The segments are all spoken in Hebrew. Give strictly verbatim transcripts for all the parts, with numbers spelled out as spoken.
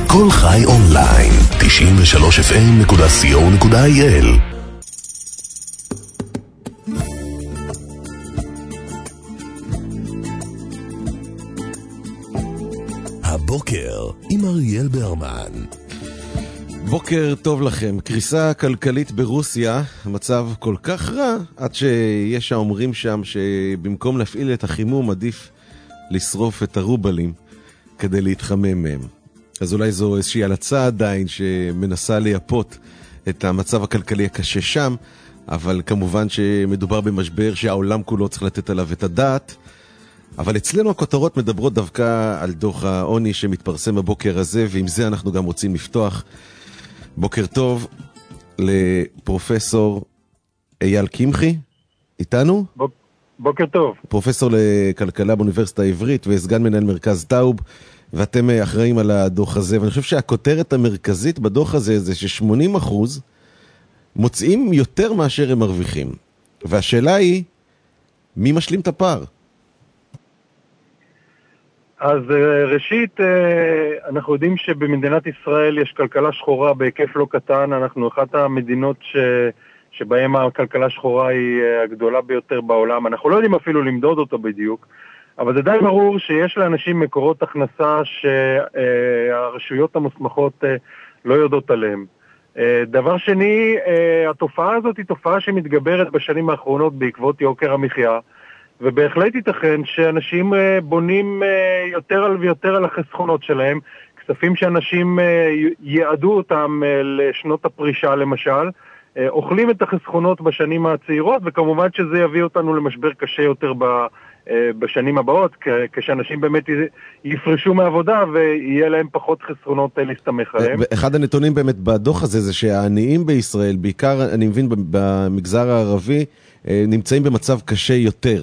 כל חי אונליין, תשעים ושלוש אף אם נקודה סי או נקודה איי אל. הבוקר עם אריאל ברמן. בוקר טוב לכם. קריסה כלכלית ברוסיה, המצב כל כך רע עד שיש האומרים שם שבמקום להפעיל את החימום עדיף לשרוף את הרובלים כדי להתחמם מהם. אז אולי זו איזושהי הלצה עדיין שמנסה לייפות את המצב הכלכלי הקשה שם, אבל כמובן שמדובר במשבר שהעולם כולו צריך לתת עליו את הדעת. אבל אצלנו הכותרות מדברות דווקא על דוח העוני שמתפרסם הבוקר הזה, ועם זה אנחנו גם רוצים לפתוח. בוקר טוב לפרופסור אייל קמחי, איתנו? בוק, בוקר טוב. פרופסור לכלכלה באוניברסיטה העברית וסגן מנהל מרכז טאוב, ואתם אחראים על הדוח הזה, ואני חושב שהכותרת המרכזית בדוח הזה זה ש-שמונים אחוז מוצאים יותר מאשר הם מרוויחים. והשאלה היא, מי משלים את הפער? אז ראשית, אנחנו יודעים שבמדינת ישראל יש כלכלה שחורה בהיקף לא קטן. אנחנו אחת המדינות ש... שבהם הכלכלה שחורה היא הגדולה ביותר בעולם. אנחנו לא יודעים אפילו למדוד אותו בדיוק, אבל זה די ברור שיש לאנשים מקורות הכנסה שהרשויות המוסמכות לא יודעות עליהם. דבר שני, התופעה הזאת היא תופעה שמתגברת בשנים האחרונות בעקבות יוקר המחיה, ובהחלט ייתכן שאנשים בונים יותר על ויותר על החסכונות שלהם, כספים שאנשים יעדו אותם לשנות הפרישה למשל, אוכלים את החסכונות בשנים הצעירות, וכמובן שזה יביא אותנו למשבר קשה יותר בשנים הבאות, כשאנשים באמת יפרשו מעבודה ויהיה להם פחות חסכונות להסתמך עליהם. אחד הנתונים באמת בדוח הזה זה שהעניים בישראל, בעיקר אני מבין במגזר הערבי, נמצאים במצב קשה יותר.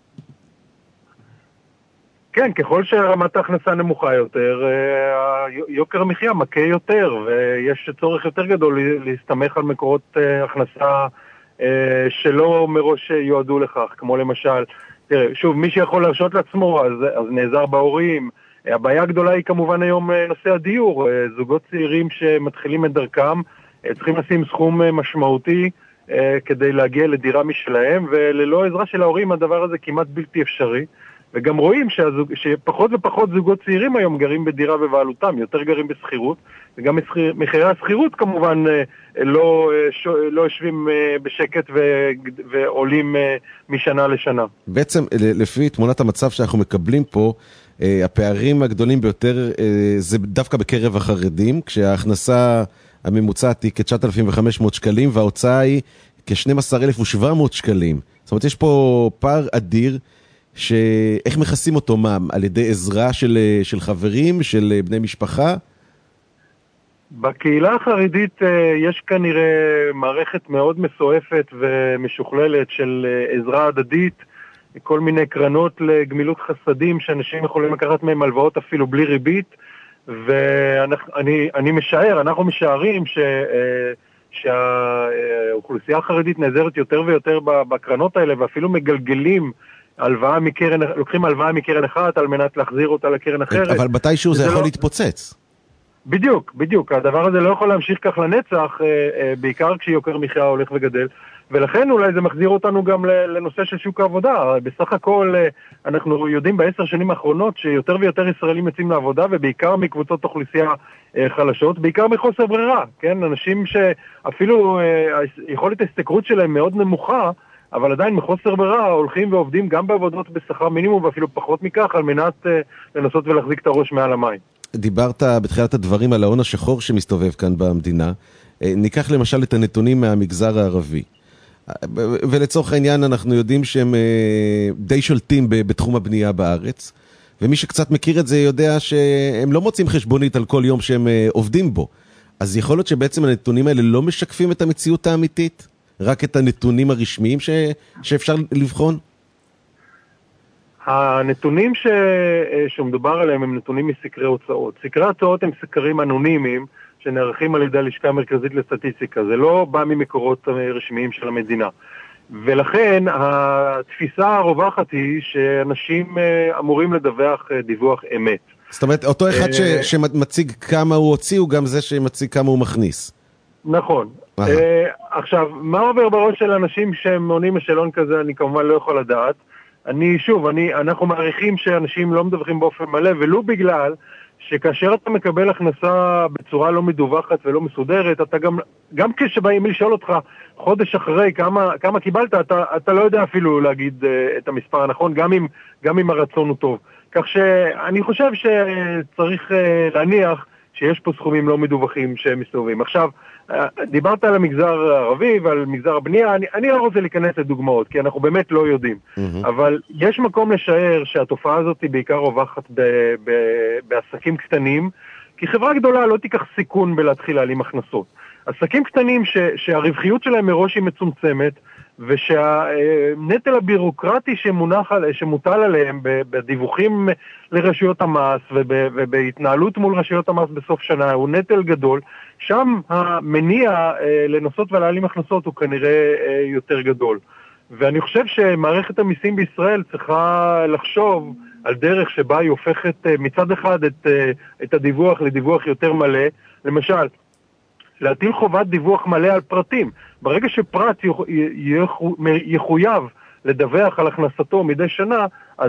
כן, ככל שרמת ההכנסה נמוכה יותר, יוקר המחיה מכה יותר, ויש צורך יותר גדול להסתמך על מקורות הכנסה שלא מראש יועדו לכך, כמו למשל, תראה, שוב, מי שיכול להרשות לעצמו, אז, אז נעזר בהורים. הבעיה הגדולה היא כמובן היום נושא הדיור. זוגות צעירים שמתחילים את דרכם, צריכים לשים סכום משמעותי כדי להגיע לדירה משלהם, וללא עזרה של ההורים הדבר הזה כמעט בלתי אפשרי. וגם רואים שהזוג, שפחות ופחות זוגות צעירים היום גרים בדירה בבעלותם, יותר גרים בסחירות, וגם מחירי הסחירות כמובן לא, לא יושבים בשקט ו, ועולים משנה לשנה. בעצם לפי תמונת המצב שאנחנו מקבלים פה, הפערים הגדולים ביותר זה דווקא בקרב החרדים, כשההכנסה הממוצעת היא כ-תשעת אלפים וחמש מאות שקלים, וההוצאה היא כ-שנים עשר אלף ושבע מאות שקלים. זאת אומרת, יש פה פער אדיר, שאיך מכסים אותו? מה? על ידי עזרה של, של חברים, של בני משפחה? בקהילה החרדית יש כנראה מערכת מאוד מסועפת ומשוכללת של עזרה הדדית, כל מיני קרנות לגמילות חסדים שאנשים יכולים לקחת מהם הלוואות אפילו בלי ריבית, ואני אני משער, אנחנו משערים ש... שהאוכלוסייה החרדית נעזרת יותר ויותר בקרנות האלה, ואפילו מגלגלים הלוואה מקרן, לוקחים הלוואה מקרן אחת על מנת להחזיר אותה לקרן אחרת. אבל מתישהו זה יכול להתפוצץ. בדיוק, בדיוק. הדבר הזה לא יכול להמשיך כך לנצח, בעיקר כשיוקר מחיה הולך וגדל, ולכן אולי זה מחזיר אותנו גם לנושא של שוק העבודה. בסך הכל אנחנו יודעים בעשר שנים האחרונות שיותר ויותר ישראלים יוצאים לעבודה, ובעיקר מקבוצות אוכלוסייה חלשות, בעיקר מחוסר ברירה, כן? אנשים שאפילו יכולת ההשתכרות שלהם מאוד נמוכה, אבל עדיין מחוסר ברירה הולכים ועובדים גם בעבודות בשכר מינימום ואפילו פחות מכך, על מנת uh, לנסות ולהחזיק את הראש מעל המים. דיברת בתחילת הדברים על ההון השחור שמסתובב כאן במדינה. ניקח למשל את הנתונים מהמגזר הערבי. ולצורך העניין אנחנו יודעים שהם די שולטים בתחום הבנייה בארץ, ומי שקצת מכיר את זה יודע שהם לא מוצאים חשבונית על כל יום שהם עובדים בו. אז יכול להיות שבעצם הנתונים האלה לא משקפים את המציאות האמיתית? רק את הנתונים הרשמיים ש... שאפשר לבחון? הנתונים ש... שמדובר עליהם הם נתונים מסקרי הוצאות. סקרי הוצאות הם סקרים אנונימיים שנערכים על ידי הלשכה המרכזית לסטטיסטיקה. זה לא בא ממקורות רשמיים של המדינה. ולכן התפיסה הרווחת היא שאנשים אמורים לדווח דיווח אמת. זאת אומרת, אותו אחד ש, שמציג כמה הוא הוציא, הוא גם זה שמציג כמה הוא מכניס. נכון. אה, עכשיו, מה עובר בראש של אנשים שהם עונים לשאלון כזה, אני כמובן לא יכול לדעת. אני, שוב, אני, אנחנו מעריכים שאנשים לא מדווחים באופן מלא, ולא בגלל שכאשר אתה מקבל הכנסה בצורה לא מדווחת ולא מסודרת, אתה גם, גם כשבאים לשאול אותך חודש אחרי כמה, כמה קיבלת, אתה, אתה לא יודע אפילו להגיד uh, את המספר הנכון, גם אם, גם אם הרצון הוא טוב. כך שאני חושב שצריך uh, להניח שיש פה סכומים לא מדווחים שהם מסתובבים. עכשיו, דיברת על המגזר הערבי ועל מגזר הבנייה, אני, אני לא רוצה להיכנס לדוגמאות, כי אנחנו באמת לא יודעים. Mm-hmm. אבל יש מקום לשער שהתופעה הזאת היא בעיקר רווחת ב, ב, בעסקים קטנים, כי חברה גדולה לא תיקח סיכון בלהתחיל להעלים הכנסות. עסקים קטנים ש, שהרווחיות שלהם מראש היא מצומצמת, ושהנטל הבירוקרטי שמונח, שמוטל עליהם בדיווחים לרשויות המס ובהתנהלות מול רשויות המס בסוף שנה הוא נטל גדול, שם המניע לנסות ולהעלים הכנסות הוא כנראה יותר גדול. ואני חושב שמערכת המיסים בישראל צריכה לחשוב על דרך שבה היא הופכת מצד אחד את, את הדיווח לדיווח יותר מלא, למשל, להטיל חובת דיווח מלא על פרטים. ברגע שפרט יחויב לדווח על הכנסתו מדי שנה, אז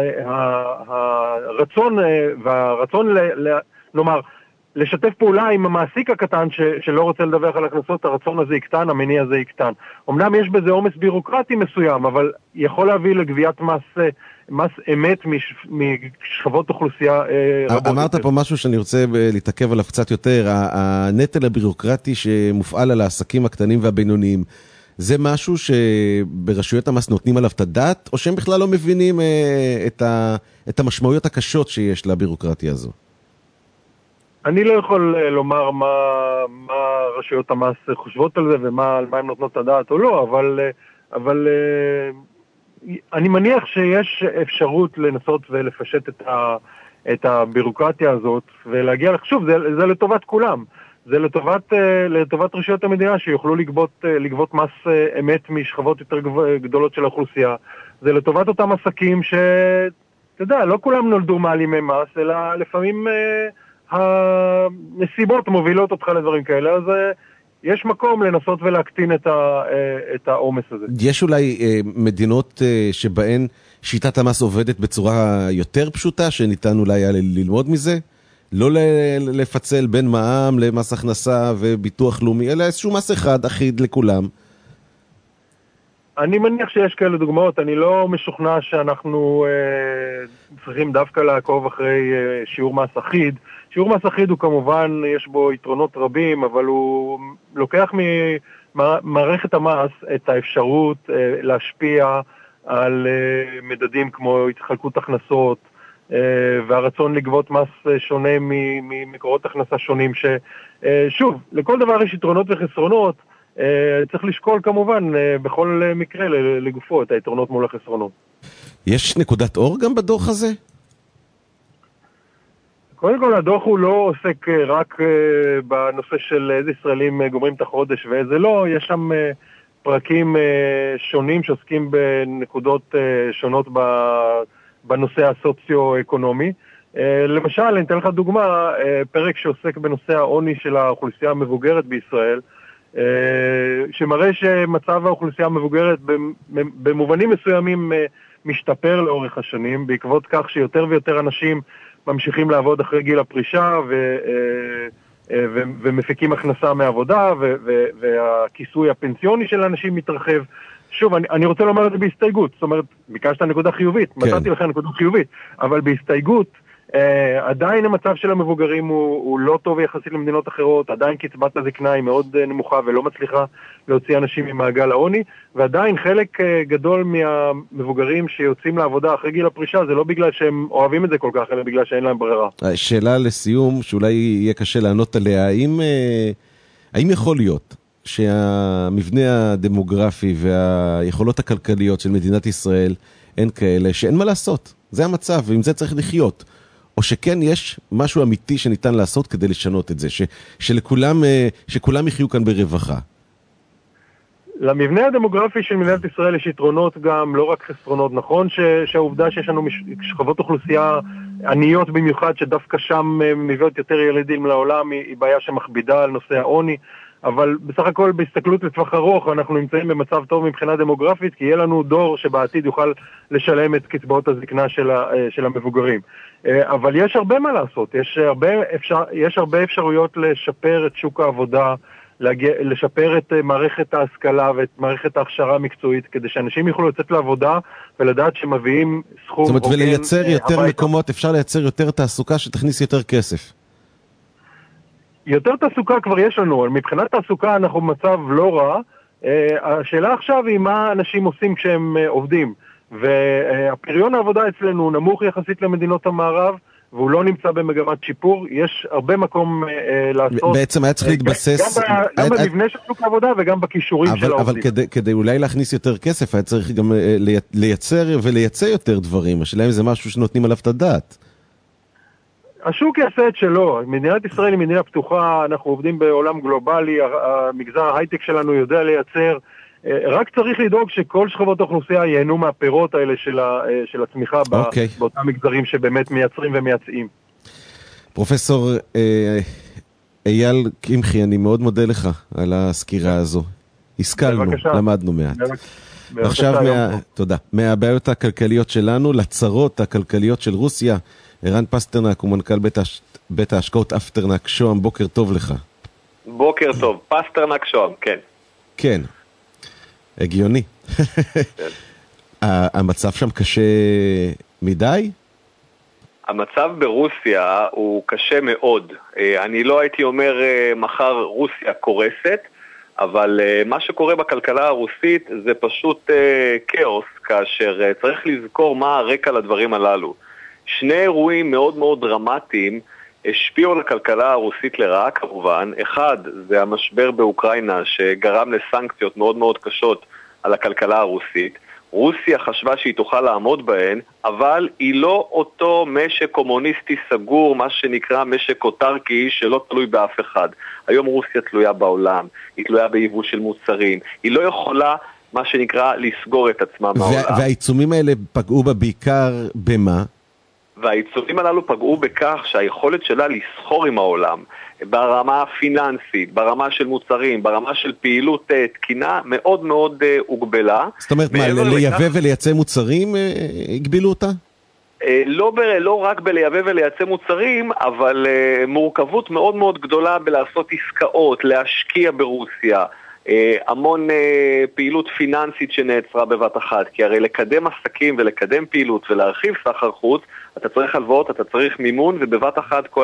הרצון והרצון, נאמר, לשתף פעולה עם המעסיק הקטן שלא רוצה לדווח על הכנסות, הרצון הזה יקטן, המניע הזה יקטן. אמנם יש בזה עומס בירוקרטי מסוים, אבל יכול להביא לגביית מס מס אמת משכבות אוכלוסייה רבות. אמרת פה משהו שאני רוצה להתעכב עליו קצת יותר, הנטל הבירוקרטי שמופעל על העסקים הקטנים והבינוניים, זה משהו שברשויות המס נותנים עליו את הדעת, או שהם בכלל לא מבינים את, ה, את המשמעויות הקשות שיש לבירוקרטיה הזו? אני לא יכול לומר מה, מה רשויות המס חושבות על זה ומה על מה הן נותנות את הדעת או לא, אבל, אבל אני מניח שיש אפשרות לנסות ולפשט את, ה, את הבירוקרטיה הזאת ולהגיע, שוב, זה, זה לטובת כולם. זה לטובת, לטובת רשויות המדינה שיוכלו לגבות, לגבות מס אמת משכבות יותר גדולות של האוכלוסייה. זה לטובת אותם עסקים ש, אתה יודע, לא כולם נולדו מעלימי מס, אלא לפעמים הנסיבות מובילות אותך לדברים כאלה, אז יש מקום לנסות ולהקטין את, ה, את העומס הזה. יש אולי מדינות שבהן שיטת המס עובדת בצורה יותר פשוטה, שניתן אולי היה ללמוד מזה? לא לפצל בין מע"מ למס הכנסה וביטוח לאומי, אלא איזשהו מס אחד אחיד לכולם. אני מניח שיש כאלה דוגמאות, אני לא משוכנע שאנחנו אה, צריכים דווקא לעקוב אחרי אה, שיעור מס אחיד. שיעור מס אחיד הוא כמובן, יש בו יתרונות רבים, אבל הוא לוקח ממערכת המס את האפשרות אה, להשפיע על אה, מדדים כמו התחלקות הכנסות, והרצון לגבות מס שונה ממקורות הכנסה שונים, ששוב, לכל דבר יש יתרונות וחסרונות, צריך לשקול כמובן בכל מקרה לגופו את היתרונות מול החסרונות. יש נקודת אור גם בדוח הזה? קודם כל, הדוח הוא לא עוסק רק בנושא של איזה ישראלים גומרים את החודש ואיזה לא, יש שם פרקים שונים שעוסקים בנקודות שונות ב... בנושא הסוציו-אקונומי. למשל, אני אתן לך דוגמה, פרק שעוסק בנושא העוני של האוכלוסייה המבוגרת בישראל, שמראה שמצב האוכלוסייה המבוגרת במובנים מסוימים משתפר לאורך השנים, בעקבות כך שיותר ויותר אנשים ממשיכים לעבוד אחרי גיל הפרישה ו... ומפיקים הכנסה מעבודה, והכיסוי הפנסיוני של אנשים מתרחב. שוב, אני, אני רוצה לומר את זה בהסתייגות, זאת אומרת, ביקשת נקודה חיובית, כן. מצאתי לכם נקודה חיובית, אבל בהסתייגות, אה, עדיין המצב של המבוגרים הוא, הוא לא טוב יחסית למדינות אחרות, עדיין קצבת הזקנה היא מאוד אה, נמוכה ולא מצליחה להוציא אנשים ממעגל העוני, ועדיין חלק אה, גדול מהמבוגרים שיוצאים לעבודה אחרי גיל הפרישה, זה לא בגלל שהם אוהבים את זה כל כך, אלא בגלל שאין להם ברירה. שאלה לסיום, שאולי יהיה קשה לענות עליה, האם, אה, האם יכול להיות שהמבנה הדמוגרפי והיכולות הכלכליות של מדינת ישראל הן כאלה שאין מה לעשות, זה המצב, ועם זה צריך לחיות, או שכן יש משהו אמיתי שניתן לעשות כדי לשנות את זה, ש, שלכולם, שכולם יחיו כאן ברווחה? למבנה הדמוגרפי של מדינת ישראל יש יתרונות גם, לא רק חסרונות. נכון ש, שהעובדה שיש לנו שכבות אוכלוסייה עניות במיוחד, שדווקא שם מביאות יותר ילדים לעולם, היא, היא בעיה שמכבידה על נושא העוני, אבל בסך הכל בהסתכלות לטווח ארוך אנחנו נמצאים במצב טוב מבחינה דמוגרפית, כי יהיה לנו דור שבעתיד יוכל לשלם את קצבאות הזקנה של, ה, של המבוגרים. אבל יש הרבה מה לעשות, יש הרבה, אפשר, יש הרבה אפשרויות לשפר את שוק העבודה, להגיע, לשפר את מערכת ההשכלה ואת מערכת ההכשרה המקצועית, כדי שאנשים יוכלו לצאת לעבודה ולדעת שמביאים סכום. זאת אומרת, ולייצר יותר הביתה. מקומות, אפשר לייצר יותר תעסוקה שתכניס יותר כסף. יותר תעסוקה כבר יש לנו, מבחינת תעסוקה אנחנו במצב לא רע, השאלה עכשיו היא מה אנשים עושים כשהם עובדים, והפריון העבודה אצלנו נמוך יחסית למדינות המערב, והוא לא נמצא במגמת שיפור, יש הרבה מקום אה, לעשות. בעצם היה צריך להתבסס... גם, ב, גם היה... במבנה של שוק העבודה וגם בכישורים של העובדים. אבל כדי, כדי אולי להכניס יותר כסף, היה צריך גם אה, לייצר ולייצא יותר דברים. השאלה אם זה משהו שנותנים עליו את הדעת. השוק יעשה את שלו. מדינת ישראל היא מדינה פתוחה, אנחנו עובדים בעולם גלובלי, המגזר ההייטק שלנו יודע לייצר, רק צריך לדאוג שכל שכבות האוכלוסייה ייהנו מהפירות האלה של, ה, של הצמיחה okay. באותם מגזרים שבאמת מייצרים ומייצאים. פרופסור אה, אייל קמחי, אני מאוד מודה לך על הסקירה הזו. השכלנו, למדנו מעט. בבקשה. עכשיו, מה, תודה. מהבעיות הכלכליות שלנו לצרות הכלכליות של רוסיה, ערן פסטרנק הוא מנכ"ל בית, הש... בית ההשקעות אפטרנק שוהם, בוקר טוב לך. בוקר טוב, פסטרנק שוהם, כן. כן. הגיוני. המצב שם קשה מדי? המצב ברוסיה הוא קשה מאוד. אני לא הייתי אומר מחר רוסיה קורסת, אבל מה שקורה בכלכלה הרוסית זה פשוט כאוס, כאשר צריך לזכור מה הרקע לדברים הללו. שני אירועים מאוד מאוד דרמטיים השפיעו על הכלכלה הרוסית לרעה כמובן. אחד זה המשבר באוקראינה שגרם לסנקציות מאוד מאוד קשות על הכלכלה הרוסית. רוסיה חשבה שהיא תוכל לעמוד בהן, אבל היא לא אותו משק קומוניסטי סגור, מה שנקרא משק אוטרקי שלא תלוי באף אחד. היום רוסיה תלויה בעולם, היא תלויה ביבוא של מוצרים, היא לא יכולה מה שנקרא לסגור את עצמה מהעולם. והעיצומים האלה פגעו בה בעיקר במה? והעיצומים הללו פגעו בכך שהיכולת שלה לסחור עם העולם, ברמה הפיננסית, ברמה של מוצרים, ברמה של פעילות תקינה, מאוד מאוד הוגבלה. זאת אומרת, מה, לייבא ולייצא מוצרים הגבילו אותה? לא, ב, לא רק בלייבא ולייצא מוצרים, אבל מורכבות מאוד מאוד גדולה בלעשות עסקאות, להשקיע ברוסיה, המון פעילות פיננסית שנעצרה בבת אחת, כי הרי לקדם עסקים ולקדם פעילות ולהרחיב סחר חוץ, אתה צריך הלוואות, אתה צריך מימון, ובבת אחת כל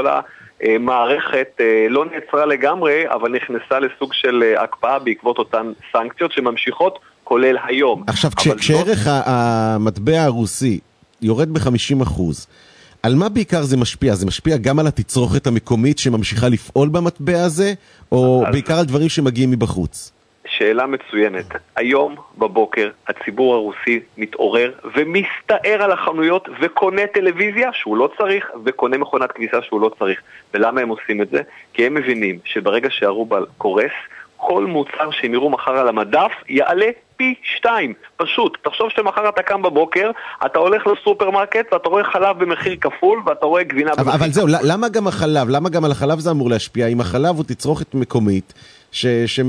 המערכת לא נעצרה לגמרי, אבל נכנסה לסוג של הקפאה בעקבות אותן סנקציות שממשיכות, כולל היום. עכשיו, כש, כשערך לא... המטבע הרוסי יורד ב-חמישים אחוז, על מה בעיקר זה משפיע? זה משפיע גם על התצרוכת המקומית שממשיכה לפעול במטבע הזה, או אז... בעיקר על דברים שמגיעים מבחוץ? שאלה מצוינת. היום בבוקר הציבור הרוסי מתעורר ומסתער על החנויות וקונה טלוויזיה שהוא לא צריך וקונה מכונת כביסה שהוא לא צריך. ולמה הם עושים את זה? כי הם מבינים שברגע שהרובל קורס, כל מוצר שהם יראו מחר על המדף יעלה פי שתיים. פשוט, תחשוב שמחר אתה קם בבוקר, אתה הולך לסופרמרקט ואתה רואה חלב במחיר כפול ואתה רואה גבינה במחיר כפול. אבל זהו, למה גם החלב? למה גם על החלב זה אמור להשפיע? אם החלב הוא תצרוכת מקומית, ש, ש,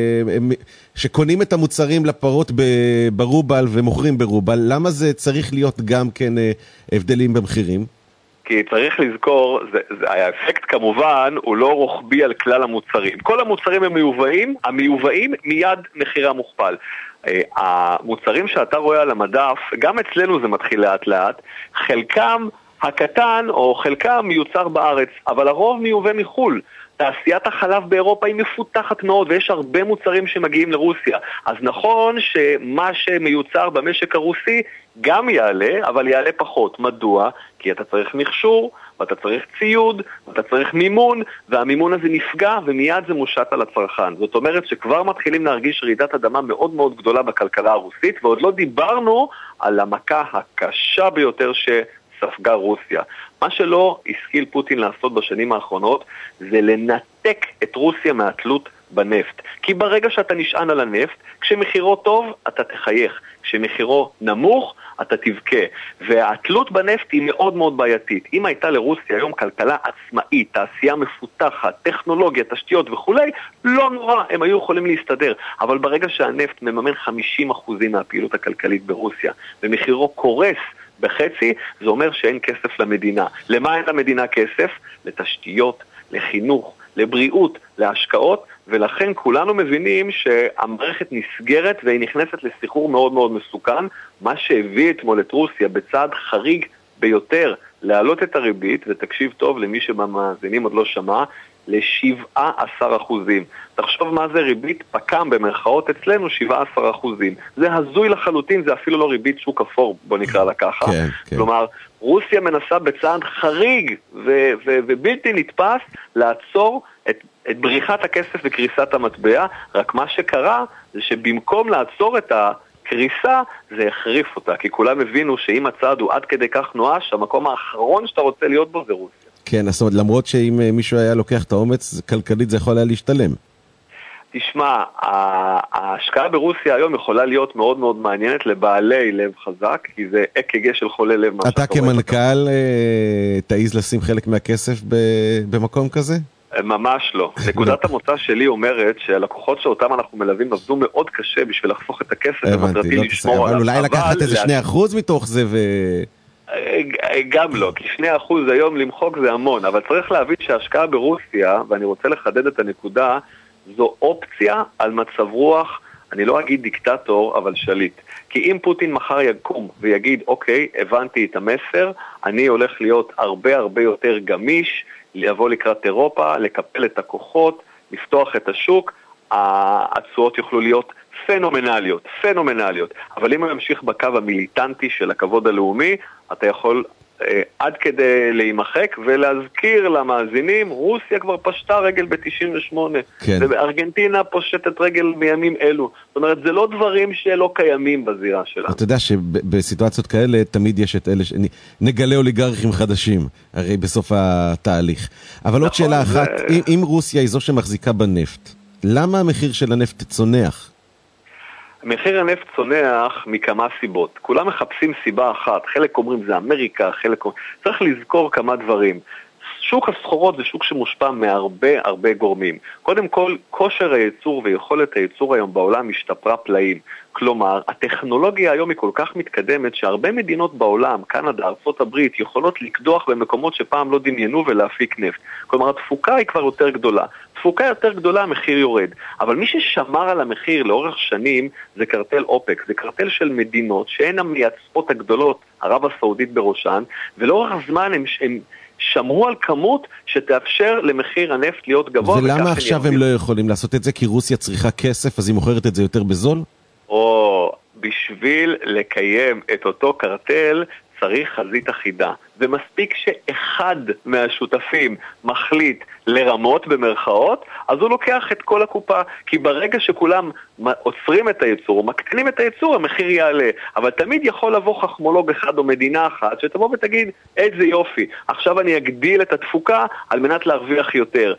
שקונים את המוצרים לפרות ברובל ומוכרים ברובל, למה זה צריך להיות גם כן הבדלים במחירים? כי צריך לזכור, זה, זה, האפקט כמובן הוא לא רוחבי על כלל המוצרים. כל המוצרים הם מיובאים, המיובאים מיד מחירה מוכפל. המוצרים שאתה רואה על המדף, גם אצלנו זה מתחיל לאט לאט, חלקם הקטן או חלקם מיוצר בארץ, אבל הרוב מיובא מחול. תעשיית החלב באירופה היא מפותחת מאוד, ויש הרבה מוצרים שמגיעים לרוסיה. אז נכון שמה שמיוצר במשק הרוסי גם יעלה, אבל יעלה פחות. מדוע? כי אתה צריך מכשור, ואתה צריך ציוד, ואתה צריך מימון, והמימון הזה נפגע, ומיד זה מושת על הצרכן. זאת אומרת שכבר מתחילים להרגיש רעידת אדמה מאוד מאוד גדולה בכלכלה הרוסית, ועוד לא דיברנו על המכה הקשה ביותר ש... ספגה רוסיה. מה שלא השכיל פוטין לעשות בשנים האחרונות זה לנתק את רוסיה מהתלות בנפט. כי ברגע שאתה נשען על הנפט, כשמחירו טוב, אתה תחייך. כשמחירו נמוך, אתה תבכה. והתלות בנפט היא מאוד מאוד בעייתית. אם הייתה לרוסיה היום כלכלה עצמאית, תעשייה מפותחת, טכנולוגיה, תשתיות וכו', לא נורא, הם היו יכולים להסתדר. אבל ברגע שהנפט מממן חמישים אחוז מהפעילות הכלכלית ברוסיה, ומחירו קורס בחצי, זה אומר שאין כסף למדינה. למה אין למדינה כסף? לתשתיות, לחינוך, לבריאות, להשקעות, ולכן כולנו מבינים שהמערכת נסגרת והיא נכנסת לסחרור מאוד מאוד מסוכן, מה שהביא אתמול את רוסיה בצעד חריג ביותר להעלות את הריבית, ותקשיב טוב למי שבמאזינים עוד לא שמע, ל-שבעה עשר אחוזים. תחשוב מה זה ריבית פקם במרכאות אצלנו, שבעה עשר אחוזים. זה הזוי לחלוטין, זה אפילו לא ריבית שוק אפור, בוא נקרא לה ככה. כן, כן. כלומר, רוסיה מנסה בצעד חריג ו- ו- ובלתי נתפס לעצור את, את בריחת הכסף וקריסת המטבע, רק מה שקרה זה שבמקום לעצור את הקריסה, זה החריף אותה, כי כולם הבינו שאם הצעד הוא עד כדי כך נואש, המקום האחרון שאתה רוצה להיות בו זה רוסיה. כן, זאת אומרת, למרות שאם מישהו היה לוקח את האומץ, כלכלית זה יכול היה להשתלם. תשמע, ההשקעה ברוסיה היום יכולה להיות מאוד מאוד מעניינת לבעלי לב חזק, כי זה אק"ג של חולי לב. אתה כמנכ"ל תעיז לשים חלק מהכסף במקום כזה? ממש לא. נקודת המוצא שלי אומרת שהלקוחות שאותם אנחנו מלווים עבדו מאוד קשה בשביל לחסוך את הכסף, ומטרתי לשמור עליו. אבל אולי לקחת איזה שני אחוז מתוך זה ו... גם לא, כי שני אחוז היום למחוק זה המון, אבל צריך להבין שההשקעה ברוסיה, ואני רוצה לחדד את הנקודה, זו אופציה על מצב רוח, אני לא אגיד דיקטטור, אבל שליט. כי אם פוטין מחר יקום ויגיד, אוקיי, הבנתי את המסר, אני הולך להיות הרבה הרבה יותר גמיש, לבוא לקראת אירופה, לקפל את הכוחות, לפתוח את השוק, התשואות יוכלו להיות פנומנליות, פנומנליות. אבל אם הוא ימשיך בקו המיליטנטי של הכבוד הלאומי, אתה יכול אה, עד כדי להימחק ולהזכיר למאזינים, רוסיה כבר פשטה רגל ב-תשעים ושמונה, כן. ובארגנטינה פושטת רגל בימים אלו. זאת אומרת, זה לא דברים שלא קיימים בזירה שלנו. אתה יודע שבסיטואציות כאלה תמיד יש את אלה, ש... נגלה אוליגרכים חדשים, הרי בסוף התהליך. אבל נכון, עוד שאלה אחת, זה... אם, אם רוסיה היא זו שמחזיקה בנפט, למה המחיר של הנפט צונח? מחיר הנפט צונח מכמה סיבות. כולם מחפשים סיבה אחת. חלק אומרים זה אמריקה, חלק אומרים... צריך לזכור כמה דברים. שוק הסחורות זה שוק שמושפע מהרבה הרבה גורמים. קודם כל, כושר הייצור ויכולת הייצור היום בעולם השתפרה פלאים. כלומר, הטכנולוגיה היום היא כל כך מתקדמת שהרבה מדינות בעולם, קנדה, ארצות הברית, יכולות לקדוח במקומות שפעם לא דמיינו ולהפיק נפט. כלומר, התפוקה היא כבר יותר גדולה. תפוקה יותר גדולה, המחיר יורד. אבל מי ששמר על המחיר לאורך שנים זה קרטל אופק. זה קרטל של מדינות שהן המייצאות הגדולות, ערב הסעודית בראשן, ולאורך הזמן הם... הם שמרו על כמות שתאפשר למחיר הנפט להיות גבוה. ולמה עכשיו הם לא יכולים לעשות את זה? כי רוסיה צריכה כסף, אז היא מוכרת את זה יותר בזול? או בשביל לקיים את אותו קרטל צריך חזית אחידה. ומספיק שאחד מהשותפים מחליט לרמות במרכאות, אז הוא לוקח את כל הקופה, כי ברגע שכולם עוצרים את הייצור, מקטנים את הייצור, המחיר יעלה. אבל תמיד יכול לבוא חכמולוג אחד או מדינה אחת, שתבוא ותגיד, איזה יופי, עכשיו אני אגדיל את התפוקה על מנת להרוויח יותר.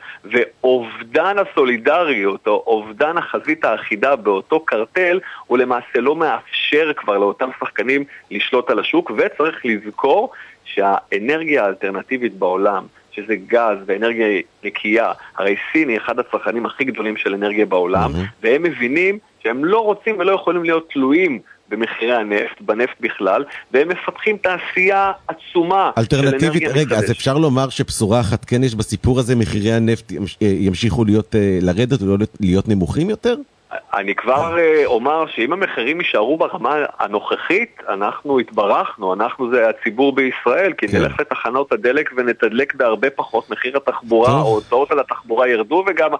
ואובדן הסולידריות, או אובדן החזית האחידה באותו קרטל, הוא למעשה לא מאפשר כבר לאותם שחקנים לשלוט על השוק, וצריך לזכור שהאנרגיה האלטרנטיבית בעולם, שזה גז ואנרגיה נקייה, הרי סין היא אחד הצרכנים הכי גדולים של אנרגיה בעולם, mm-hmm. והם מבינים שהם לא רוצים ולא יכולים להיות תלויים במחירי הנפט, בנפט בכלל, והם מפתחים תעשייה עצומה אלטרנטיבית. רגע, אז אפשר לומר שבשורה אחת כן יש בסיפור הזה, מחירי הנפט ימשיכו להיות לרדת ולא להיות נמוכים יותר? אני כבר אומר שאם המחירים יישארו ברמה הנוכחית, אנחנו התברכנו, אנחנו זה הציבור בישראל, כי כן. נלך לתחנות הדלק ונתדלק בהרבה פחות, מחיר התחבורה או הוצאות על התחבורה ירדו, וגם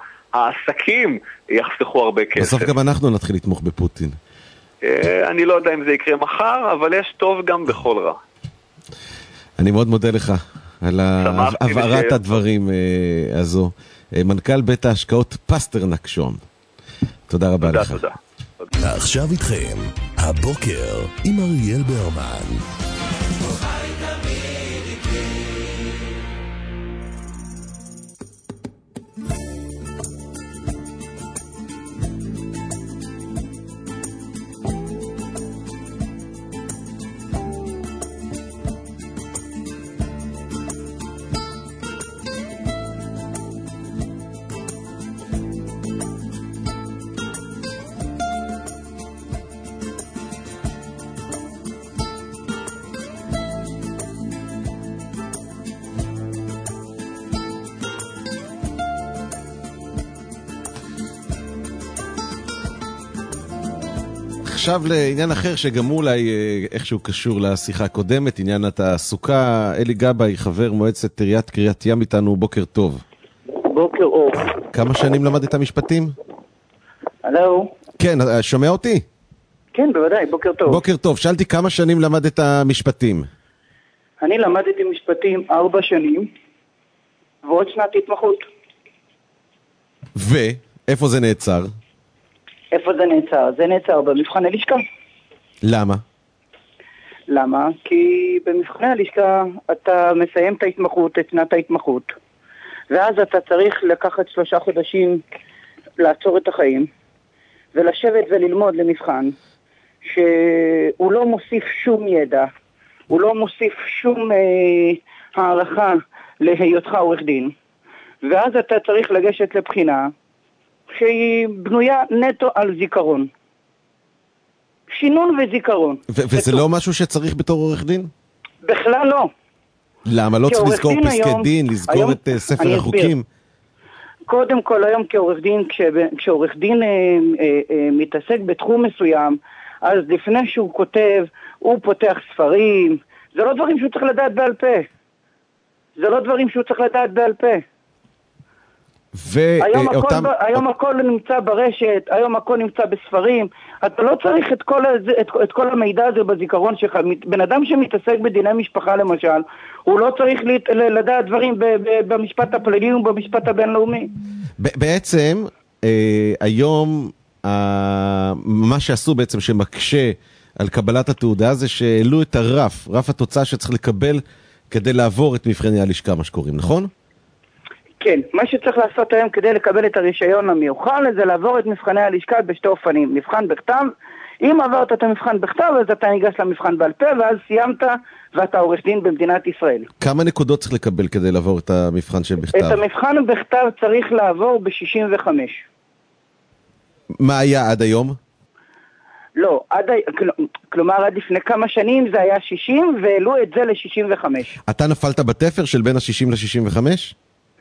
העסקים יחסכו הרבה כסף. בסוף גם אנחנו נתחיל לתמוך בפוטין. אני לא יודע אם זה יקרה מחר, אבל יש טוב גם בכל רע. אני מאוד מודה לך על העברת הדברים הזו. מנכ"ל בית ההשקעות פסטרנק שום. תודה רבה לך. תודה, תודה. ועכשיו איתכם, הבוקר עם אריאל ברמן. עכשיו לעניין אחר שגם אולי איכשהו קשור לשיחה הקודמת, עניין התעסוקה. אלי גבאי, חבר מועצת עיריית קריית ים איתנו, בוקר טוב. בוקר אור. כמה שנים למדת משפטים? הלו? כן, שומע אותי? כן, בוודאי, בוקר טוב. בוקר טוב, שאלתי כמה שנים למדת משפטים? אני למדתי משפטים ארבע שנים, ועוד שנת התמחות. ואיפה זה נעצר? איפה זה נעצר? זה נעצר במבחני לשכה. למה? למה? כי במבחני הלשכה אתה מסיים את ההתמחות, את שנת ההתמחות, ואז אתה צריך לקחת שלושה חודשים לעצור את החיים, ולשבת וללמוד למבחן, שהוא לא מוסיף שום ידע, הוא לא מוסיף שום אה, הערכה להיותך עורך דין, ואז אתה צריך לגשת לבחינה שהיא בנויה נטו על זיכרון. שינון וזיכרון. ו- וזה לא משהו שצריך בתור עורך דין? בכלל לא. למה? לא צריך לזכור פסקי היום, דין, לזכור היום, את uh, ספר החוקים? קודם כל היום כעורך דין, כש, כשעורך דין אה, אה, אה, מתעסק בתחום מסוים, אז לפני שהוא כותב, הוא פותח ספרים. זה לא דברים שהוא צריך לדעת בעל פה. זה לא דברים שהוא צריך לדעת בעל פה. היום, הכל, אותם... היום הכל נמצא ברשת, היום הכל נמצא בספרים. אתה לא צריך את כל, הזה, את, את כל המידע הזה בזיכרון שלך. בן אדם שמתעסק בדיני משפחה למשל, הוא לא צריך לדעת דברים ב, ב, במשפט הפלילי ובמשפט הבינלאומי. בעצם אה, היום אה, מה שעשו בעצם שמקשה על קבלת התעודה זה שהעלו את הרף, רף התוצאה שצריך לקבל כדי לעבור את מבחני הלשכה, מה שקוראים, נכון? כן, מה שצריך לעשות היום כדי לקבל את הרישיון המיוחל זה לעבור את מבחני הלשכה בשתי אופנים. מבחן בכתב, אם עברת את המבחן בכתב אז אתה ניגש למבחן בעל פה ואז סיימת ואתה עורך דין במדינת ישראל. כמה נקודות צריך לקבל כדי לעבור את המבחן של בכתב? את המבחן בכתב צריך לעבור ב-שישים וחמש. מה היה עד היום? לא, עד, כלומר עד לפני כמה שנים זה היה שישים והעלו את זה ל-שישים וחמש. אתה נפלת בתפר של בין ה-שישים ל-שישים וחמש?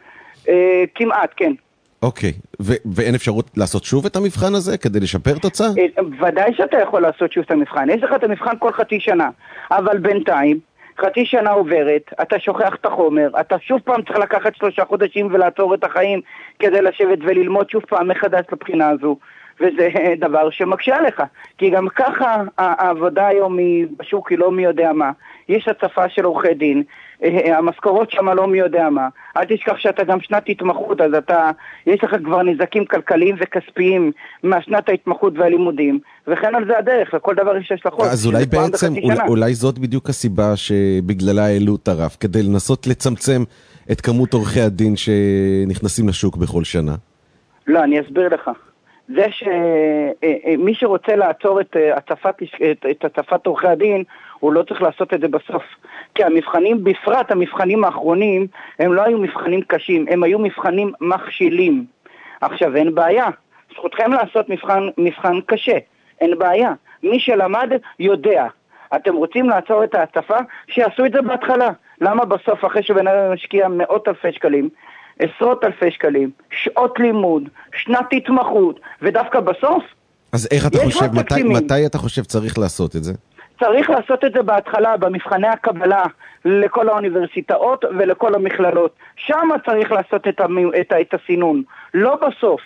כמעט, כן. אוקיי, ואין אפשרות לעשות שוב את המבחן הזה כדי לשפר תוצאה? ודאי שאתה יכול לעשות שוב את המבחן. יש לך את המבחן כל חצי שנה, אבל בינתיים, חצי שנה עוברת, אתה שוכח את החומר, אתה שוב פעם צריך לקחת שלושה חודשים ולעצור את החיים כדי לשבת וללמוד שוב פעם מחדש לבחינה הזו, וזה דבר שמקשה עליך. כי גם ככה העבודה היום היא בשוק היא לא מי יודע מה. יש הצפה של עורכי דין, המשכורות שם לא מי יודע מה. אל תשכח שאתה גם שנת התמחות, אז אתה, יש לך כבר נזקים כלכליים וכספיים מהשנת ההתמחות והלימודים, וכן על זה הדרך, לכל דבר יש השלכות. אז אולי בעצם, אולי, אולי זאת בדיוק הסיבה שבגללה העלו את הרף, כדי לנסות לצמצם את כמות עורכי הדין שנכנסים לשוק בכל שנה. לא, אני אסביר לך. זה שמי שרוצה לעצור את הצפת, את הצפת עורכי הדין, הוא לא צריך לעשות את זה בסוף. כי המבחנים, בפרט המבחנים האחרונים, הם לא היו מבחנים קשים, הם היו מבחנים מכשילים. עכשיו, אין בעיה. זכותכם לעשות מבחן, מבחן קשה. אין בעיה. מי שלמד יודע. אתם רוצים לעצור את ההצפה? שיעשו את זה בהתחלה. למה בסוף, אחרי שבן אדם משקיע מאות אלפי שקלים, עשרות אלפי שקלים, שעות לימוד, שנת התמחות, ודווקא בסוף, אז איך אתה חושב, מתי, מתי אתה חושב צריך לעשות את זה? צריך לעשות את זה בהתחלה, במבחני הקבלה לכל האוניברסיטאות ולכל המכללות. שם צריך לעשות את, המ... את, ה... את הסינון, לא בסוף.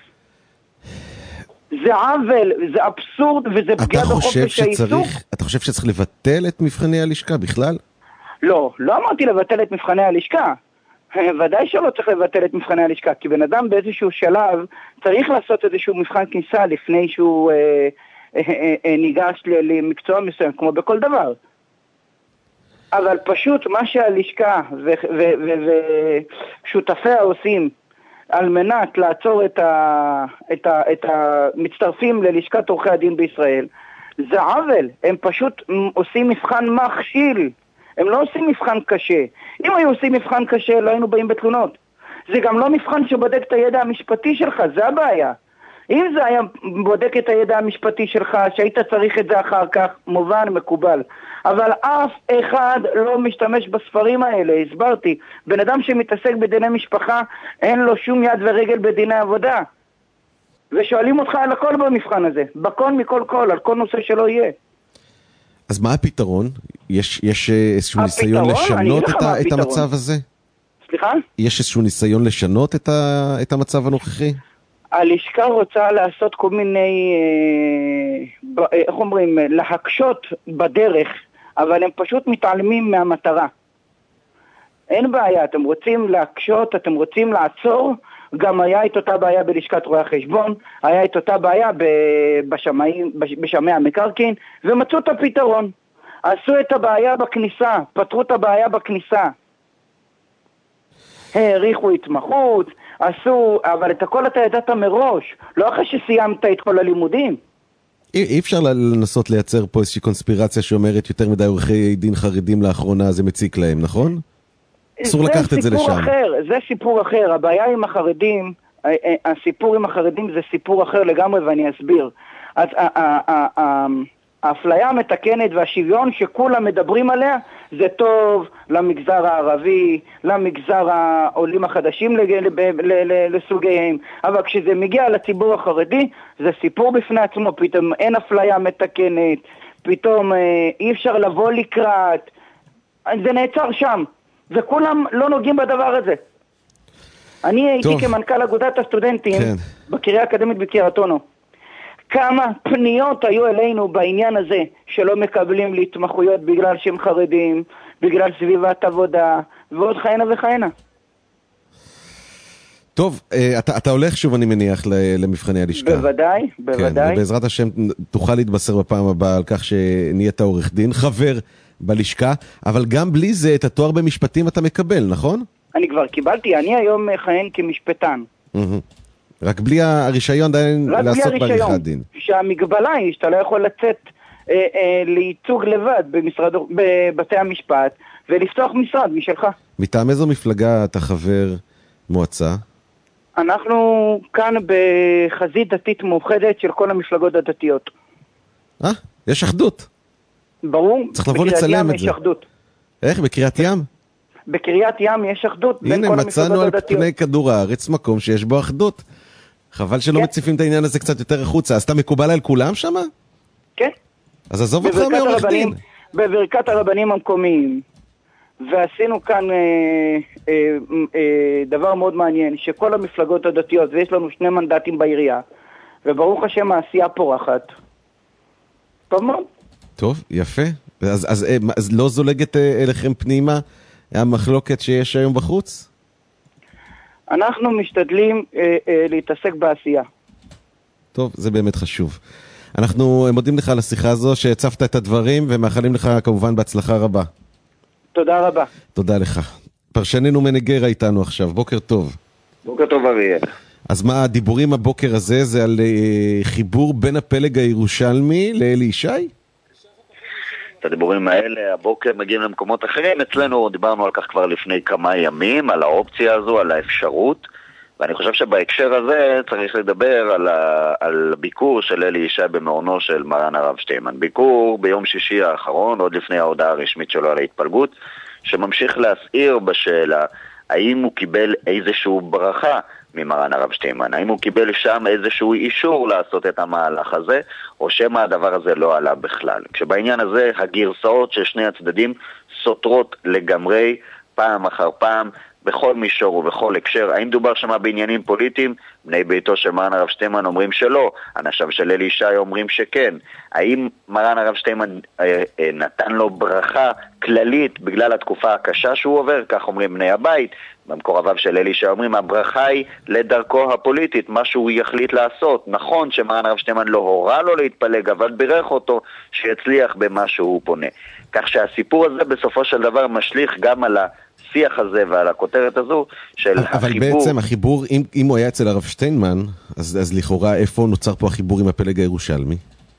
זה עוול, זה אבסורד, וזה פגיעה בחופש העיסוק. אתה חושב שצריך לבטל את מבחני הלשכה בכלל? לא, לא אמרתי לבטל את מבחני הלשכה. ודאי שלא צריך לבטל את מבחני הלשכה, כי בן אדם באיזשהו שלב צריך לעשות איזשהו מבחן כניסה לפני שהוא אה, אה, אה, ניגש למקצוע מסוים, כמו בכל דבר. אבל פשוט מה שהלשכה ושותפיה עושים על מנת לעצור את, ה, את, ה, את המצטרפים ללשכת עורכי הדין בישראל, זה עוול. הם פשוט עושים מבחן מכשיל. הם לא עושים מבחן קשה. אם היו עושים מבחן קשה, לא היינו באים בתלונות. זה גם לא מבחן שבודק את הידע המשפטי שלך, זה הבעיה. אם זה היה בודק את הידע המשפטי שלך, שהיית צריך את זה אחר כך, מובן, מקובל. אבל אף אחד לא משתמש בספרים האלה, הסברתי. בן אדם שמתעסק בדיני משפחה, אין לו שום יד ורגל בדיני עבודה. ושואלים אותך על הכל במבחן הזה, בכל מכל כל, על כל נושא שלא יהיה. אז מה הפתרון? יש, יש איזשהו ניסיון לשנות את, ה, את המצב הזה? סליחה? יש איזשהו ניסיון לשנות את, ה, את המצב הנוכחי? הלשכה רוצה לעשות כל מיני, איך אומרים, להקשות בדרך, אבל הם פשוט מתעלמים מהמטרה. אין בעיה, אתם רוצים להקשות, אתם רוצים לעצור, גם היה את אותה בעיה בלשכת רואי החשבון, היה את אותה בעיה בשמאים, בשמאי המקרקעין, ומצאו את הפתרון. עשו את הבעיה בכניסה, פתרו את הבעיה בכניסה. העריכו התמחות, עשו, אבל את הכל אתה ידעת מראש, לא אחרי שסיימת את כל הלימודים. אי, אי אפשר לנסות לייצר פה איזושהי קונספירציה שאומרת יותר מדי עורכי דין חרדים לאחרונה, זה מציק להם, נכון? אסור לקחת את זה לשם. אחר, זה סיפור אחר, הבעיה עם החרדים, הסיפור עם החרדים זה סיפור אחר לגמרי ואני אסביר. אז האפליה המתקנת והשוויון שכולם מדברים עליה זה טוב למגזר הערבי, למגזר העולים החדשים לסוגיהם, אבל כשזה מגיע לציבור החרדי זה סיפור בפני עצמו, פתאום אין אפליה מתקנת, פתאום אי אפשר לבוא לקראת, זה נעצר שם. וכולם לא נוגעים בדבר הזה. אני הייתי טוב. כמנכ"ל אגודת הסטודנטים כן. בקריה האקדמית בקריית אונו. כמה פניות היו אלינו בעניין הזה שלא מקבלים להתמחויות בגלל שהם חרדים, בגלל סביבת עבודה, ועוד חיינה וחיינה. טוב, אתה, אתה הולך שוב אני מניח למבחני הלשכה. בוודאי, בוודאי. כן, ובעזרת השם תוכל להתבשר בפעם הבאה על כך שנהיית עורך דין, חבר בלשכה, אבל גם בלי זה את התואר במשפטים אתה מקבל, נכון? אני כבר קיבלתי, אני היום מכהן כמשפטן. רק בלי הרישיון עדיין לעסוק בעריכת דין. שהמגבלה היא שאתה לא יכול לצאת אה, אה, לייצוג לבד במשרד, בבתי המשפט ולפתוח משרד משלך. מטעם איזו מפלגה אתה חבר מועצה? אנחנו כאן בחזית דתית מאוחדת של כל המפלגות הדתיות. אה, יש אחדות. ברור, צריך לבוא לצלם את זה. אחדות. איך? בקריית ים? בקריית ים יש אחדות בין כל המפלגות הדתיות. הנה, מצאנו על פני כדור הארץ מקום שיש בו אחדות. חבל שלא כן. מציפים את העניין הזה קצת יותר החוצה. אז אתה מקובל על כולם שם? כן. אז עזוב אותך מעורך דין. בברכת הרבנים המקומיים. ועשינו כאן אה, אה, אה, דבר מאוד מעניין, שכל המפלגות הדתיות, ויש לנו שני מנדטים בעירייה, וברוך השם העשייה פורחת. טוב מאוד. טוב, יפה. אז, אז, אז לא זולגת אליכם פנימה המחלוקת שיש היום בחוץ? אנחנו משתדלים אה, אה, להתעסק בעשייה. טוב, זה באמת חשוב. אנחנו מודים לך על השיחה הזו שהצפת את הדברים ומאחלים לך כמובן בהצלחה רבה. תודה רבה. תודה לך. פרשננו מנגרה איתנו עכשיו, בוקר טוב. בוקר טוב אריאל. אז מה הדיבורים הבוקר הזה זה על אה, חיבור בין הפלג הירושלמי לאלי ישי? את הדיבורים האלה הבוקר מגיעים למקומות אחרים, אצלנו דיברנו על כך כבר לפני כמה ימים, על האופציה הזו, על האפשרות, ואני חושב שבהקשר הזה צריך לדבר על, ה... על ביקור של אלי ישי במעונו של מרן הרב שטיינמן. ביקור ביום שישי האחרון, עוד לפני ההודעה הרשמית שלו על ההתפלגות, שממשיך להסעיר בשאלה האם הוא קיבל איזשהו ברכה ממרן הרב שטיינמן, האם הוא קיבל שם איזשהו אישור לעשות את המהלך הזה, או שמה הדבר הזה לא עלה בכלל. כשבעניין הזה הגרסאות של שני הצדדים סותרות לגמרי, פעם אחר פעם, בכל מישור ובכל הקשר. האם דובר שמה בעניינים פוליטיים? בני ביתו של מרן הרב שטיינמן אומרים שלא, אנשיו של אלי ישי אומרים שכן. האם מרן הרב שטיינמן אה, אה, נתן לו ברכה כללית בגלל התקופה הקשה שהוא עובר? כך אומרים בני הבית. במקורביו של אלי ישי אומרים הברכה היא לדרכו הפוליטית, מה שהוא יחליט לעשות. נכון שמרן הרב שטיינמן לא הורה לו להתפלג, אבל בירך אותו שיצליח במה שהוא פונה. כך שהסיפור הזה בסופו של דבר משליך גם על השיח הזה ועל הכותרת הזו של אבל החיבור. אבל בעצם החיבור, אם, אם הוא היה אצל הרב שטיינמן, אז, אז לכאורה איפה נוצר פה החיבור עם הפלג הירושלמי?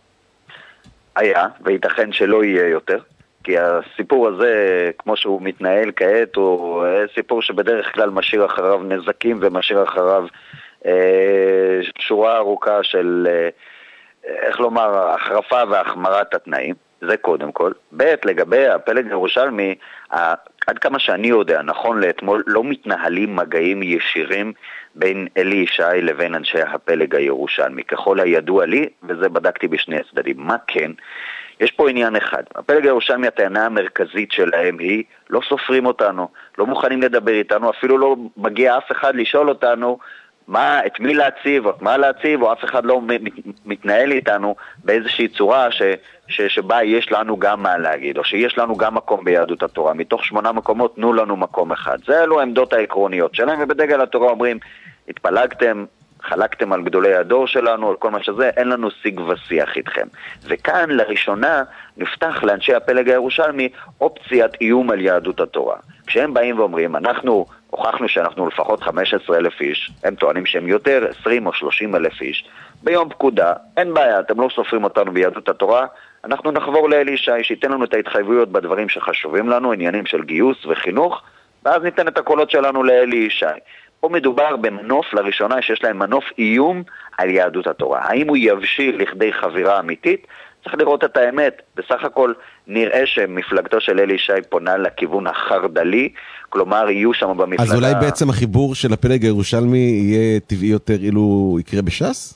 היה, וייתכן שלא יהיה יותר. כי הסיפור הזה, כמו שהוא מתנהל כעת, הוא סיפור שבדרך כלל משאיר אחריו נזקים ומשאיר אחריו אה, שורה ארוכה של, אה, איך לומר, החרפה והחמרת התנאים. זה קודם כל. ב' לגבי הפלג הירושלמי, עד כמה שאני יודע, נכון לאתמול, לא מתנהלים מגעים ישירים בין אלי ישי לבין אנשי הפלג הירושלמי. ככל הידוע לי, וזה בדקתי בשני הצדדים. מה כן? יש פה עניין אחד. הפלג הירושלמי, הטענה המרכזית שלהם היא, לא סופרים אותנו, לא מוכנים לדבר איתנו, אפילו לא מגיע אף אחד לשאול אותנו, מה, את מי להציב, או מה להציב, או אף אחד לא מתנהל איתנו באיזושהי צורה ש, ש, שבה יש לנו גם מה להגיד, או שיש לנו גם מקום ביהדות התורה. מתוך שמונה מקומות, תנו לנו מקום אחד. זה אלו העמדות העקרוניות שלהם, ובדגל התורה אומרים, התפלגתם, חלקתם על גדולי הדור שלנו, על כל מה שזה, אין לנו שיג ושיח איתכם. וכאן לראשונה נפתח לאנשי הפלג הירושלמי אופציית איום על יהדות התורה. כשהם באים ואומרים, אנחנו הוכחנו שאנחנו לפחות חמישה עשר אלף איש, הם טוענים שהם יותר עשרים או שלושים אלף איש, ביום פקודה, אין בעיה, אתם לא סופרים אותנו ביהדות התורה, אנחנו נחבור לאלי ישי, שייתן לנו את ההתחייבויות בדברים שחשובים לנו, עניינים של גיוס וחינוך, ואז ניתן את הקולות שלנו לאלי ישי. פה מדובר במנוף, לראשונה שיש להם מנוף איום על יהדות התורה. האם הוא יבשיל לכדי חבירה אמיתית? צריך לראות את האמת. בסך הכל נראה שמפלגתו של אלי ישי פונה לכיוון החרדלי, כלומר יהיו שם במפלגה... אז אולי בעצם החיבור של הפלג הירושלמי יהיה טבעי יותר אילו יקרה בש"ס?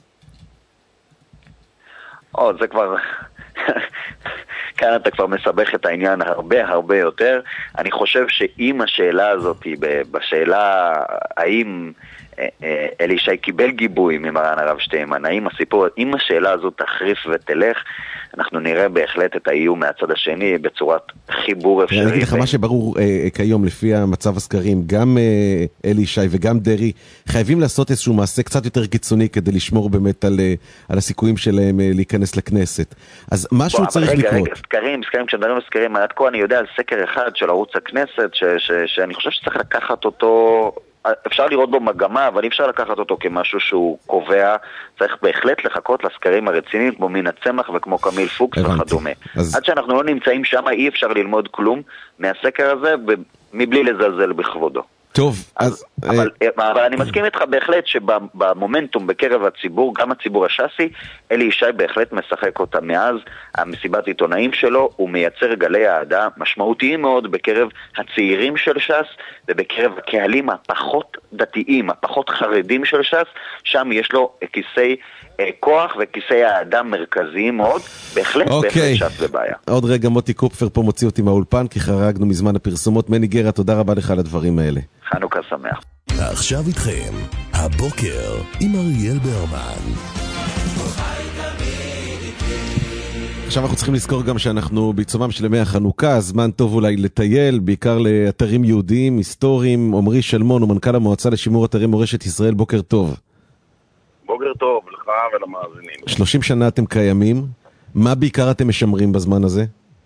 או, זה כבר... כאן אתה כבר מסבך את העניין הרבה הרבה יותר. אני חושב שאם השאלה הזאת היא בשאלה האם אלי ישי קיבל גיבוי ממרן הרב שטיימן, האם הסיפור, אם השאלה הזאת תחריף ותלך, אנחנו נראה בהחלט את האיום מהצד השני בצורת חיבור אפשרי. אני אגיד לך מה שברור אה, כיום לפי המצב הסקרים, גם אה, אלי ישי וגם דרי חייבים לעשות איזשהו מעשה קצת יותר קיצוני כדי לשמור באמת על, אה, על הסיכויים שלהם אה, להיכנס לכנסת. אז משהו בוא, צריך רגע, לקרות. רגע, סקרים, סקרים, כשמדברים על סקרים, עד כה אני יודע על סקר אחד של ערוץ הכנסת, ש, ש, ש, שאני חושב שצריך לקחת אותו... אפשר לראות בו מגמה, אבל אי אפשר לקחת אותו כמשהו שהוא קובע. צריך בהחלט לחכות לסקרים הרציניים, כמו מן הצמח וכמו קמיל פוקס וכדומה. אז... עד שאנחנו לא נמצאים שם, אי אפשר ללמוד כלום מהסקר הזה, מבלי לזלזל בכבודו. טוב, אז... אבל, אבל אני מסכים איתך בהחלט שבמומנטום בקרב הציבור, גם הציבור הש"סי, אלי ישי בהחלט משחק אותה מאז המסיבת עיתונאים שלו, הוא מייצר גלי אהדה משמעותיים מאוד בקרב הצעירים של ש"ס, ובקרב הקהלים הפחות דתיים, הפחות חרדים של ש"ס, שם יש לו כיסי כוח וכיסי אהדה מרכזיים מאוד, בהחלט okay. בהחלט ש"ס בבעיה. עוד רגע מוטי קופפר פה מוציא אותי מהאולפן, כי חרגנו מזמן הפרסומות. מני גרה, תודה רבה לך על הדברים האלה. חנוכה שמח. עכשיו איתכם, הבוקר עם אריאל ברמן. עכשיו אנחנו צריכים לזכור גם שאנחנו בעיצומם של ימי החנוכה, זמן טוב אולי לטייל, בעיקר לאתרים יהודיים, היסטוריים. עמרי שלמון הוא מנכ"ל המועצה לשימור אתרי מורשת ישראל, בוקר טוב. בוקר טוב לך ולמאזינים. שלושים שנה אתם קיימים, מה בעיקר אתם משמרים בזמן הזה?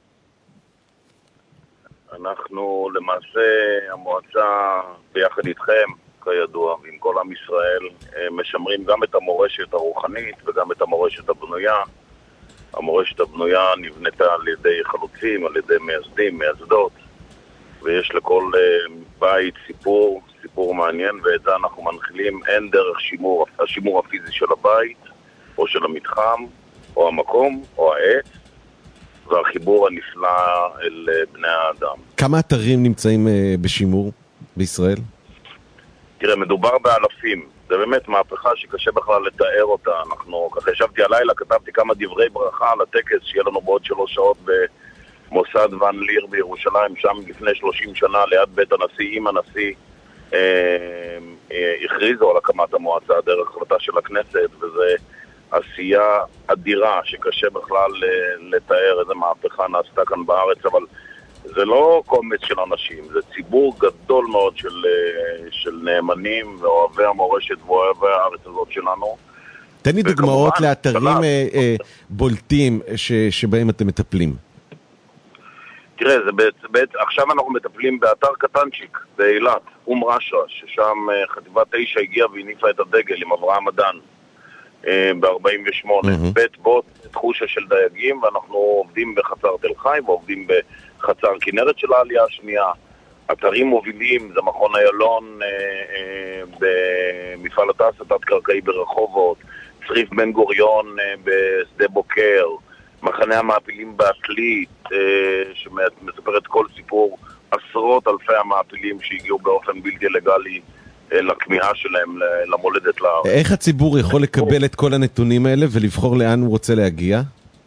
אנחנו למעשה, המועצה ביחד איתכם, כידוע, ועם כל עם ישראל, משמרים גם את המורשת הרוחנית וגם את המורשת הבנויה. המורשת הבנויה נבנתה על ידי חלוצים, על ידי מייסדים, מייסדות, ויש לכל בית סיפור, סיפור מעניין, ואת זה אנחנו מנחילים הן דרך שימור, השימור הפיזי של הבית, או של המתחם, או המקום, או העץ, והחיבור הנפלא אל בני האדם. כמה אתרים נמצאים בשימור בישראל? תראה, מדובר באלפים. זה באמת מהפכה שקשה בכלל לתאר אותה. אנחנו, ככה ישבתי הלילה, כתבתי כמה דברי ברכה על הטקס שיהיה לנו בעוד שלוש שעות במוסד ון ליר בירושלים, שם לפני שלושים שנה ליד בית הנשיא, עם הנשיא, אה, אה, הכריזו על הקמת המועצה דרך החלטה של הכנסת, וזה עשייה אדירה שקשה בכלל לתאר איזה מהפכה נעשתה כאן בארץ, אבל זה לא קומץ של אנשים, זה ציבור גדול מאוד של, של נאמנים ואוהבי המורשת ואוהבי הארץ הזאת שלנו. תן לי דוגמאות לאתרים אה, אה, בולטים ש, שבהם אתם מטפלים. תראה, זה בית, בית, עכשיו אנחנו מטפלים באתר קטנצ'יק באילת, אום רשע, ששם חטיבת תשע הגיעה והניפה את הדגל עם אברהם אדן ב-ארבעים ושמונה. Mm-hmm. בית בוט, תחושה של דייגים, ואנחנו עובדים בחצר תל חי ועובדים בחצר כנרת של העלייה השנייה. אתרים מובילים, זה מכון איילון אה, אה, במפעל התעש התת-קרקעי ברחובות, צריף בן גוריון אה, בשדה בוקר, מחנה המעפילים בעתלית, שמספר את כל סיפור עשרות אלפי המעפילים שהגיעו באופן בלתי לגלי לכמיהה שלהם למולדת לארץ. איך הציבור יכול לקבל את כל הנתונים האלה ולבחור לאן הוא רוצה להגיע?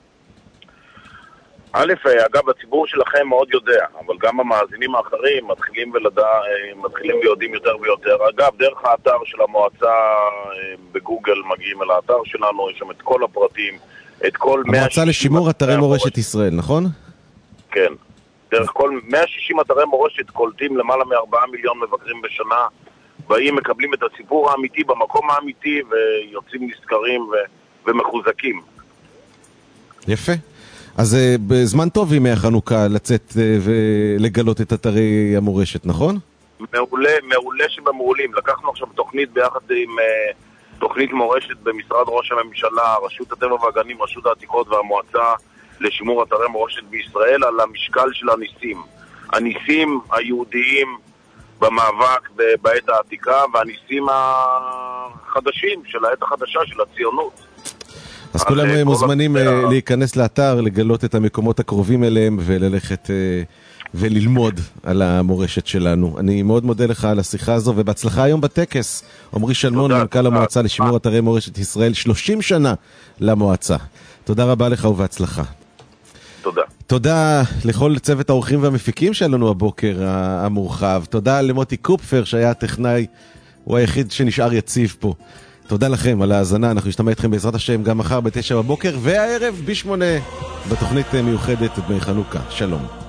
א', אגב, הציבור שלכם מאוד יודע, אבל גם המאזינים האחרים מתחילים ולדע, מתחילים ויודעים יותר ויותר. אגב, דרך האתר של המועצה בגוגל מגיעים אל האתר שלנו, יש שם את כל הפרטים, את כל המועצה לשימור אתרי מורשת ישראל, נכון? כן. דרך כל מאה ושישים אתרי מורשת קולטים למעלה מארבעה מיליון מבקרים בשנה, באים, מקבלים את הסיפור האמיתי במקום האמיתי ויוצאים נזכרים ו... ומחוזקים. יפה. אז בזמן טוב ימי החנוכה לצאת ולגלות את אתרי המורשת, נכון? מעולה, מעולה שבמעולים. לקחנו עכשיו תוכנית ביחד עם תוכנית מורשת במשרד ראש הממשלה, רשות הטבע והגנים, רשות העתיקות והמועצה לשימור אתרי מורשת בישראל על המשקל של הניסים. הניסים היהודיים במאבק בעת העתיקה והניסים החדשים של העת החדשה של הציונות. אז כולם מוזמנים להיכנס לאתר, לגלות את המקומות הקרובים אליהם וללכת וללמוד על המורשת שלנו. אני מאוד מודה לך על השיחה הזו ובהצלחה היום בטקס. עמרי שלמון, מנכ"ל המועצה לשימור אתרי מורשת ישראל, שלושים שנה למועצה. תודה רבה לך ובהצלחה. תודה. תודה לכל צוות האורחים והמפיקים שלנו הבוקר המורחב. תודה למוטי קופפר שהיה הטכנאי, הוא היחיד שנשאר יציב פה. תודה לכם על ההאזנה, אנחנו נשתמע איתכם בעזרת השם גם מחר בתשע בבוקר והערב בשמונה בתוכנית מיוחדת דמי חנוכה. שלום.